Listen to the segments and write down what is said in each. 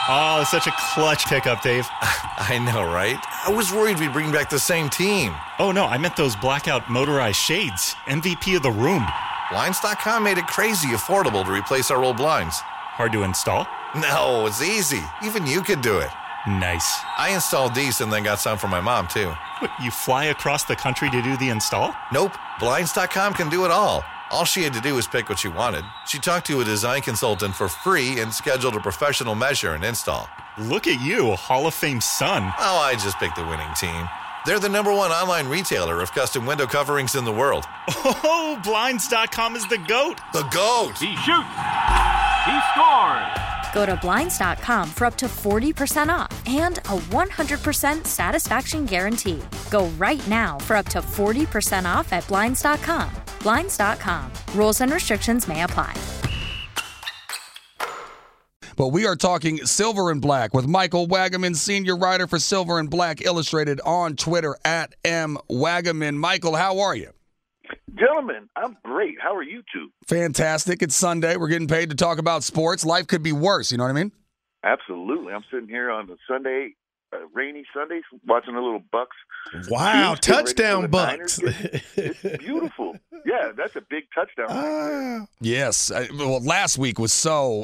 Oh, such a clutch pickup, Dave. I know, right? I was worried we'd bring back the same team. Oh, no, I meant those blackout motorized shades. MVP of the room. Blinds.com made it crazy affordable to replace our old blinds. Hard to install? No, it's easy. Even you could do it. Nice. I installed these and then got some for my mom, too. What, you fly across the country to do the install? Nope. Blinds.com can do it all. All she had to do was pick what she wanted. She talked to a design consultant for free and scheduled a professional measure and install. Look at you, a Hall of Fame son. Oh, I just picked the winning team. They're the #1 online retailer of custom window coverings in the world. Oh, Blinds.com is the GOAT. The GOAT! He shoots. He scores. Go to Blinds.com for up to 40% off and a 100% satisfaction guarantee. Go right now for up to 40% off at Blinds.com. Blinds.com. Rules and restrictions may apply. But we are talking Silver and Black with Michael Wagaman, senior writer for Silver and Black Illustrated, on Twitter at @MWagaman. Michael, how are you? Gentlemen, I'm great. How are you two? Fantastic. It's Sunday. We're getting paid to talk about sports. Life could be worse. You know what I mean? Absolutely. I'm sitting here on a Sunday, rainy Sunday, watching a little Bucks. Wow, touchdown Bucks. It's beautiful. Yeah, that's a big touchdown. Yes. Well, last week was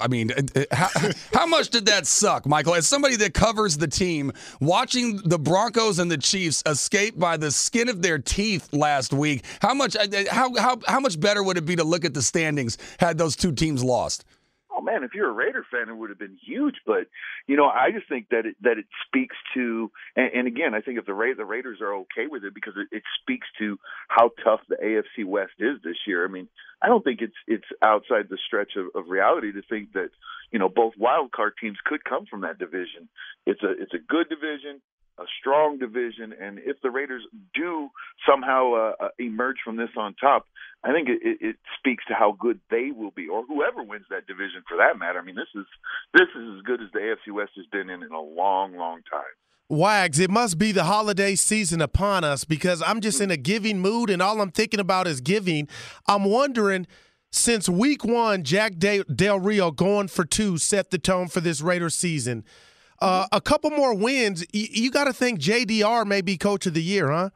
how much did that suck, Michael? As somebody that covers the team, watching the Broncos and the Chiefs escape by the skin of their teeth last week, how much better would it be to look at the standings had those two teams lost? Oh man, if you're a Raider fan, it would have been huge. But I just think that it speaks to, and again, I think if the Raiders are okay with it because it speaks to how tough the AFC West is this year. I mean, I don't think it's outside the stretch of reality to think that both wild card teams could come from that division. It's a good division, a strong division, and if the Raiders do somehow emerge from this on top, I think it speaks to how good they will be, or whoever wins that division for that matter. I mean, this is as good as the AFC West has been in a long, long time. Wags, it must be the holiday season upon us because I'm just in a giving mood and all I'm thinking about is giving. I'm wondering, since week 1, Jack Del Rio going for 2 set the tone for this Raiders season. A couple more wins, you got to think JDR may be coach of the year, huh?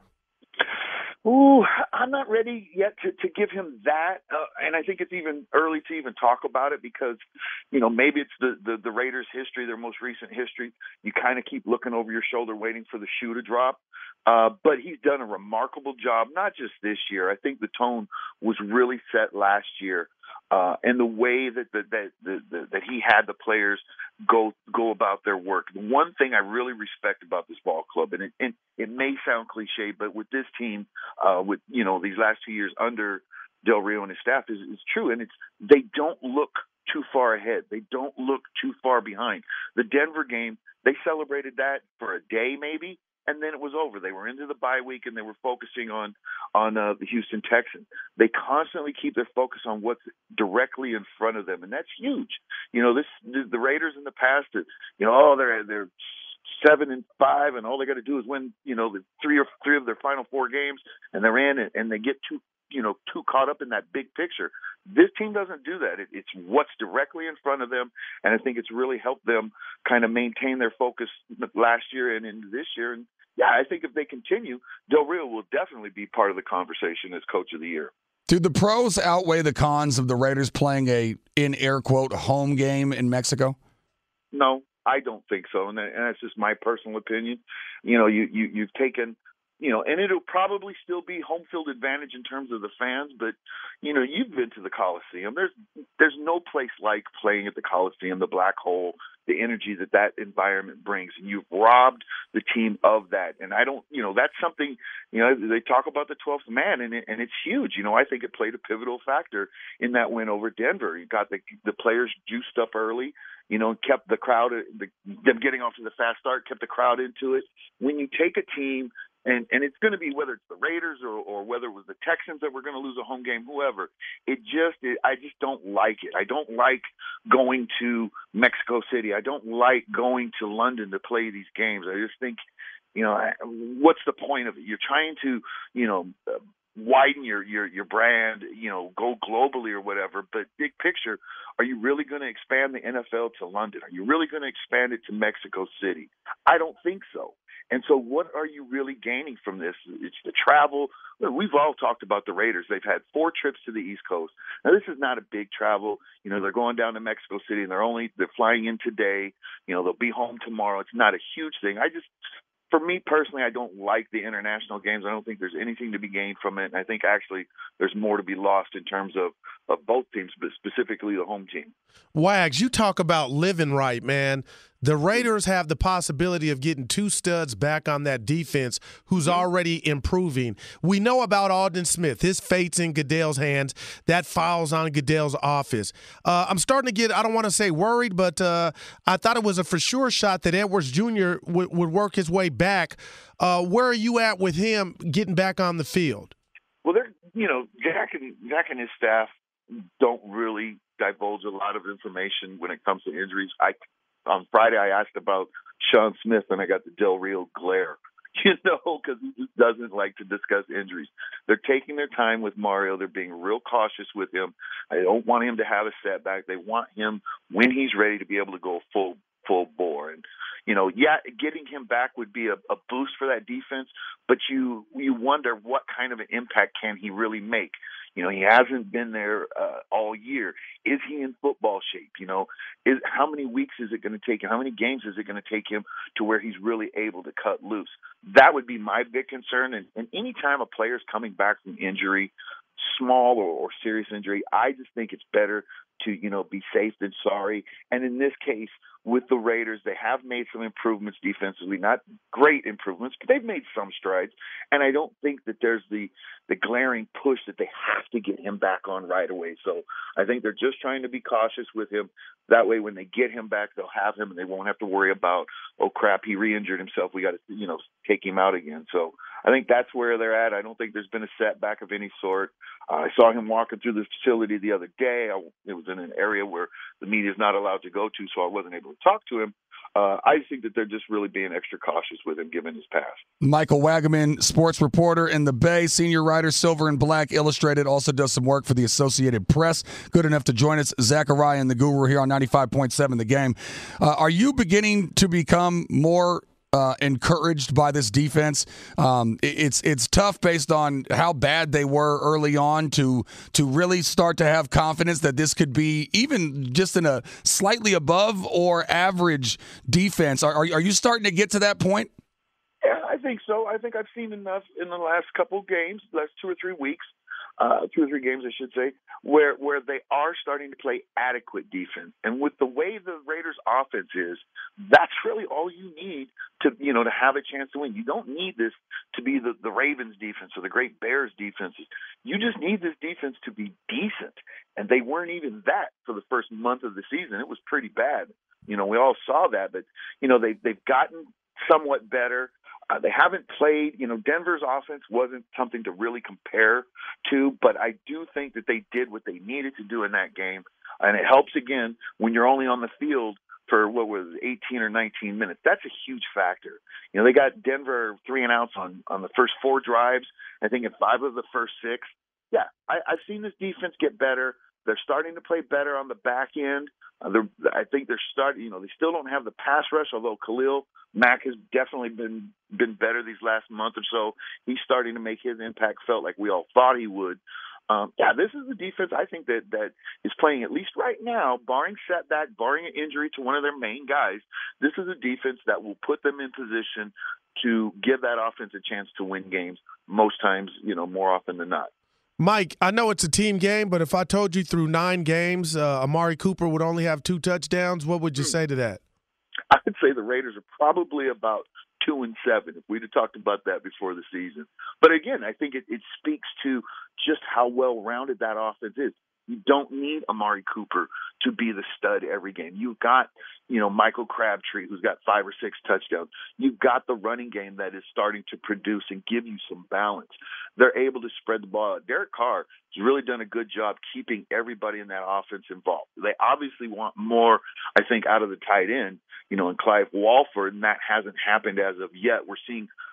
Ooh, I'm not ready yet to give him that, and I think it's even early to even talk about it because, maybe it's the Raiders' history, their most recent history. You kind of keep looking over your shoulder waiting for the shoe to drop. But he's done a remarkable job, not just this year. I think the tone was really set last year. And the way that he had the players go about their work. The one thing I really respect about this ball club, and it may sound cliche, but with this team, with these last 2 years under Del Rio and his staff, is true, and they don't look too far ahead. They don't look too far behind. The Denver game, they celebrated that for a day maybe, and then it was over. They were into the bye week, and they were focusing on the Houston Texans. They constantly keep their focus on what's directly in front of them, and that's huge. The Raiders in the past, they're 7-5, and all they got to do is win, the three of their final 4 games, and they're in it, and they get too caught up in that big picture. This team doesn't do that. It's what's directly in front of them, and I think it's really helped them kind of maintain their focus last year and into this year. And yeah, I think if they continue, Del Rio will definitely be part of the conversation as coach of the year. Do the pros outweigh the cons of the Raiders playing a, in air quote, home game in Mexico? No, I don't think so, and that's just my personal opinion. You've taken. And it'll probably still be home field advantage in terms of the fans, but, you've been to the Coliseum. There's no place like playing at the Coliseum, the Black Hole, the energy that environment brings, and you've robbed the team of that. And I don't, that's something, they talk about the 12th man, and it's huge. I think it played a pivotal factor in that win over Denver. You got the players juiced up early, kept the crowd, them getting off to the fast start, kept the crowd into it. When you take a team, and it's going to be whether it's the Raiders or whether it was the Texans that were going to lose a home game, whoever. I just don't like it. I don't like going to Mexico City. I don't like going to London to play these games. I just think, what's the point of it? You're trying to, widen your brand, go globally or whatever. But big picture, are you really going to expand the NFL to London? Are you really going to expand it to Mexico City? I don't think so. And so what are you really gaining from this? It's the travel. We've all talked about the Raiders. They've had 4 trips to the East Coast. Now, this is not a big travel. They're going down to Mexico City, and they're flying in today. They'll be home tomorrow. It's not a huge thing. For me personally, I don't like the international games. I don't think there's anything to be gained from it. And I think actually there's more to be lost in terms of both teams, but specifically the home team. Wags, you talk about living right, man. The Raiders have the possibility of getting 2 studs back on that defense who's already improving. We know about Aldon Smith. His fate's in Goodell's hands. That file's on Goodell's office. I'm starting to get, I don't want to say worried, but I thought it was a for sure shot that Edwards Jr. would work his way back. Where are you at with him getting back on the field? Well, Jack and his staff don't really divulge a lot of information when it comes to injuries. On Friday, I asked about Sean Smith, and I got the Del Rio glare, because he just doesn't like to discuss injuries. They're taking their time with Mario. They're being real cautious with him. I don't want him to have a setback. They want him, when he's ready, to be able to go full bore. And, getting him back would be a boost for that defense, but you wonder what kind of an impact can he really make. He hasn't been there all year. Is he in football shape? How many weeks is it going to take him? How many games is it going to take him to where he's really able to cut loose? That would be my big concern. And any time a player's coming back from injury, small or serious injury, I just think it's better to, be safe than sorry. And in this case, with the Raiders, they have made some improvements defensively, not great improvements, but they've made some strides. And I don't think that there's the glaring push that they have to get him back on right away. So I think they're just trying to be cautious with him. That way, when they get him back, they'll have him and they won't have to worry about, oh crap, he re-injured himself. We got to, take him out again. So I think that's where they're at. I don't think there's been a setback of any sort. I saw him walking through the facility the other day. It was in an area where the media is not allowed to go to, so I wasn't able to talk to him. I think that they're just really being extra cautious with him given his past. Michael Wagaman, sports reporter in the Bay, senior writer, Silver and Black Illustrated, also does some work for the Associated Press. Good enough to join us. Zachariah and the Guru here on 95.7 The Game. Are you beginning to become more encouraged by this defense? It's tough based on how bad they were early on to really start to have confidence that this could be even just in a slightly above or average defense. Are you starting to get to that point? Yeah, I think so. I think I've seen enough in the last couple of games, last 2 or 3 weeks, 2 or 3 games, I should say, where they are starting to play adequate defense. And with the way the Raiders' offense is, that's really all you need to have a chance to win. You don't need this to be the Ravens' defense or the Great Bears' defense. You just need this defense to be decent. And they weren't even that for the first month of the season. It was pretty bad. We all saw that. But, they've gotten somewhat better. They haven't played, Denver's offense wasn't something to really compare to, but I do think that they did what they needed to do in that game. And it helps, again, when you're only on the field for, 18 or 19 minutes. That's a huge factor. They got Denver 3 and outs on the first 4 drives, I think in 5 of the first 6. Yeah, I've seen this defense get better. They're starting to play better on the back end. I think they're starting. They still don't have the pass rush, although Khalil Mack has definitely been better these last month or so. He's starting to make his impact felt like we all thought he would. This is a defense I think that is playing, at least right now, barring setback, barring an injury to one of their main guys. This is a defense that will put them in position to give that offense a chance to win games most times, more often than not. Mike, I know it's a team game, but if I told you through 9 games, Amari Cooper would only have 2 touchdowns, what would you say to that? I would say the Raiders are probably about 2-7 if we'd have talked about that before the season. But again, I think it speaks to just how well-rounded that offense is. You don't need Amari Cooper to be the stud every game. You've got, Michael Crabtree, who's got 5 or 6 touchdowns. You've got the running game that is starting to produce and give you some balance. They're able to spread the ball out. Derek Carr has really done a good job keeping everybody in that offense involved. They obviously want more, I think, out of the tight end, and Clive Walford, and that hasn't happened as of yet. We're seeing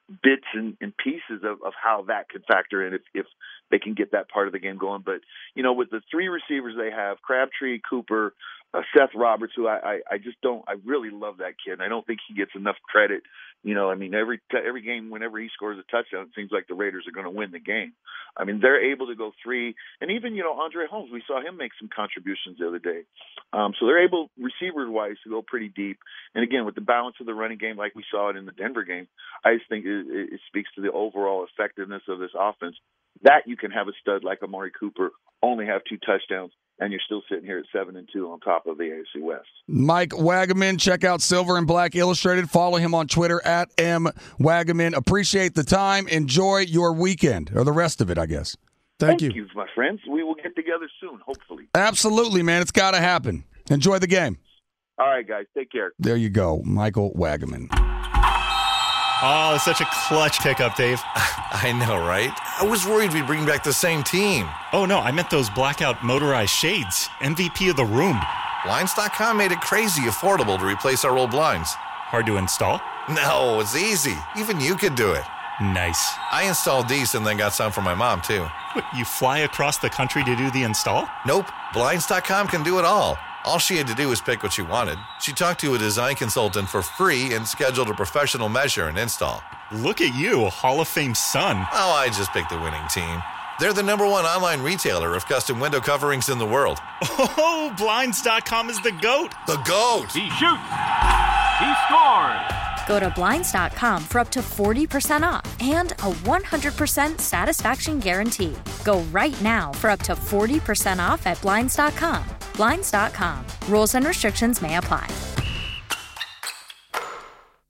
bits and pieces of how that could factor in if they can get that part of the game going. But, with the three receivers they have, Crabtree, Cooper, Seth Roberts, who I really love that kid. And I don't think he gets enough credit. Every game, whenever he scores a touchdown, it seems like the Raiders are going to win the game. I mean, they're able to go three. And even, Andre Holmes, we saw him make some contributions the other day. So they're able, receiver-wise, to go pretty deep. And again, with the balance of the running game, like we saw it in the Denver game, I just think it speaks to the overall effectiveness of this offense, that you can have a stud like Amari Cooper only have 2 touchdowns, and you're still sitting here at 7-2 on top of the AFC West. Mike Wagaman, check out Silver and Black Illustrated. Follow him on Twitter at @MWagaman. Appreciate the time. Enjoy your weekend, or the rest of it, I guess. Thank you. Thank you, my friends. We will get together soon, hopefully. Absolutely, man. It's got to happen. Enjoy the game. All right, guys. Take care. There you go, Michael Wagaman. Oh, such a clutch pickup, Dave. I know, right? I was worried we'd bring back the same team. Oh, no, I meant those blackout motorized shades. MVP of the room. Blinds.com made it crazy affordable to replace our old blinds. Hard to install? No, it's easy. Even you could do it. Nice. I installed these and then got some for my mom, too. What, you fly across the country to do the install? Nope. Blinds.com can do it all. All she had to do was pick what she wanted. She talked to a design consultant for free and scheduled a professional measure and install. Look at you, Hall of Fame son. Oh, I just picked the winning team. They're the #1 online retailer of custom window coverings in the world. Oh, Blinds.com is the GOAT. The GOAT! He shoots. He scores. Go to Blinds.com for up to 40% off and a 100% satisfaction guarantee. Go right now for up to 40% off at Blinds.com. Blinds.com. Rules and restrictions may apply.